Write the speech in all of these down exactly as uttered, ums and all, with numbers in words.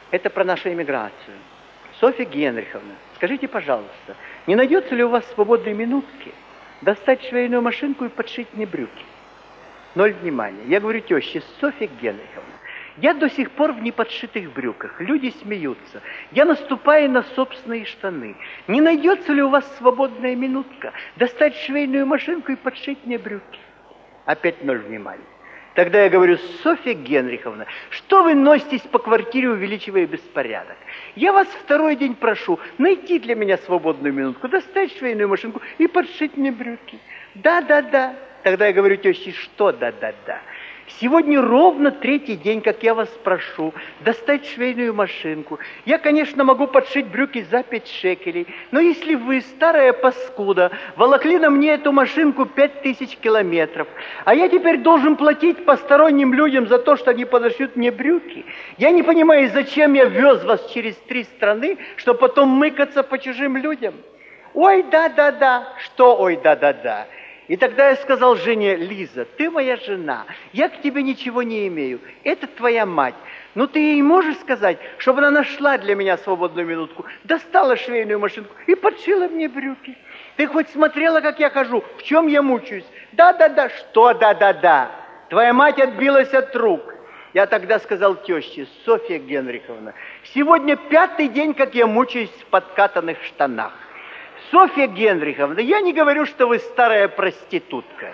Это про нашу эмиграцию. Софья Генриховна, скажите, пожалуйста, не найдется ли у вас свободной минутки достать швейную машинку и подшить мне брюки? Ноль внимания. Я говорю теще: Софья Генриховна, я до сих пор в неподшитых брюках. Люди смеются. Я наступаю на собственные штаны. Не найдется ли у вас свободная минутка достать швейную машинку и подшить мне брюки? Опять ноль внимания. Тогда я говорю: Софья Генриховна, что вы носитесь по квартире, увеличивая беспорядок? Я вас второй день прошу найти для меня свободную минутку, достать швейную машинку и подшить мне брюки. Да-да-да. Тогда я говорю теще: что да-да-да? Сегодня ровно третий день, как я вас прошу достать швейную машинку. Я, конечно, могу подшить брюки за пять шекелей, но если вы, старая паскуда, волокли на мне эту машинку пять тысяч километров, а я теперь должен платить посторонним людям за то, что они подошьют мне брюки, я не понимаю, зачем я вез вас через три страны, чтобы потом мыкаться по чужим людям. Ой, да-да-да. Что ой, да-да-да? И тогда я сказал жене: Лиза, ты моя жена, я к тебе ничего не имею, это твоя мать. Но ты ей можешь сказать, чтобы она нашла для меня свободную минутку, достала швейную машинку и подшила мне брюки? Ты хоть смотрела, как я хожу, в чем я мучаюсь? Да-да-да. Что да-да-да? Твоя мать отбилась от рук. Я тогда сказал теще: Софья Генриховна, сегодня пятый день, как я мучаюсь в подкатанных штанах. Софья Генриховна, я не говорю, что вы старая проститутка.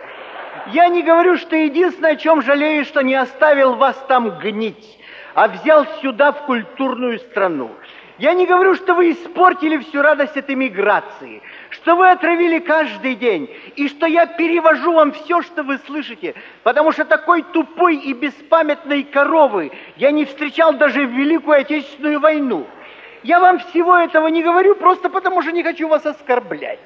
Я не говорю, что единственное, о чем жалею, что не оставил вас там гнить, а взял сюда, в культурную страну. Я не говорю, что вы испортили всю радость от эмиграции, что вы отравили каждый день, и что я перевожу вам все, что вы слышите, потому что такой тупой и беспамятной коровы я не встречал даже в Великую Отечественную войну. Я вам всего этого не говорю, просто потому что не хочу вас оскорблять.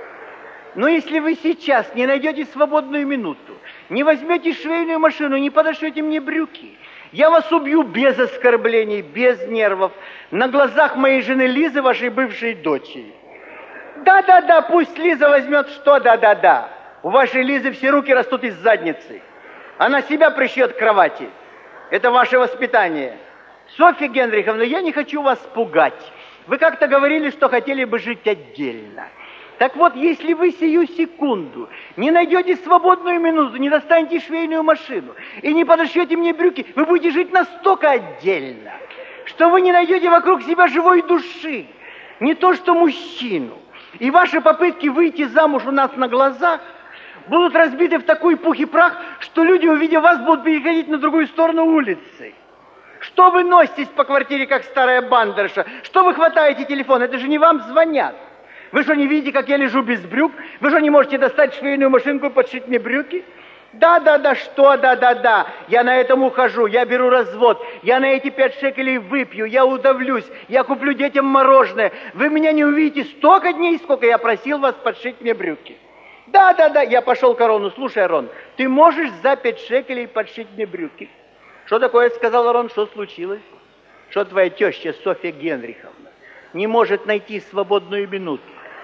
Но если вы сейчас не найдете свободную минуту, не возьмете швейную машину, не подошьете мне брюки, я вас убью без оскорблений, без нервов, на глазах моей жены Лизы, вашей бывшей дочери. Да-да-да, пусть Лиза возьмет что да-да-да. У вашей Лизы все руки растут из задницы. Она себя пришьет к кровати. Это ваше воспитание. Софья Генриховна, я не хочу вас пугать. Вы как-то говорили, что хотели бы жить отдельно. Так вот, если вы сию секунду не найдете свободную минуту, не достанете швейную машину и не подошьете мне брюки, вы будете жить настолько отдельно, что вы не найдете вокруг себя живой души, не то что мужчину. И ваши попытки выйти замуж у нас на глазах будут разбиты в такой пух и прах, что люди, увидев вас, будут переходить на другую сторону улицы. Что вы носитесь по квартире, как старая бандерша? Что вы хватаете телефон? Это же не вам звонят. Вы что, не видите, как я лежу без брюк? Вы что, не можете достать швейную машинку и подшить мне брюки? Да-да-да, что да-да-да? Я на этом ухожу, я беру развод, я на эти пять шекелей выпью, я удавлюсь, я куплю детям мороженое. Вы меня не увидите столько дней, сколько я просил вас подшить мне брюки. Да-да-да, я пошел к Арону. Слушай, Арон, ты можешь за пять шекелей подшить мне брюки? Что такое, сказал Арон, что случилось? Что твоя теща Софья Генриховна не может найти свободную минуту,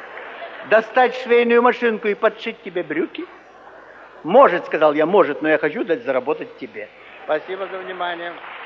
достать швейную машинку и подшить тебе брюки? Может, сказал я, может, но я хочу дать заработать тебе. Спасибо за внимание.